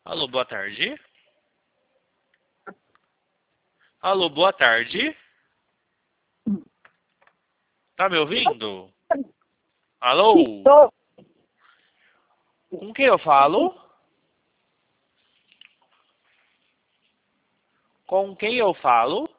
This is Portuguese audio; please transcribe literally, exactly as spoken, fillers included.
Alô, boa tarde. Alô, boa tarde. Tá me ouvindo? Alô? Tô. Com quem eu falo? Com quem eu falo?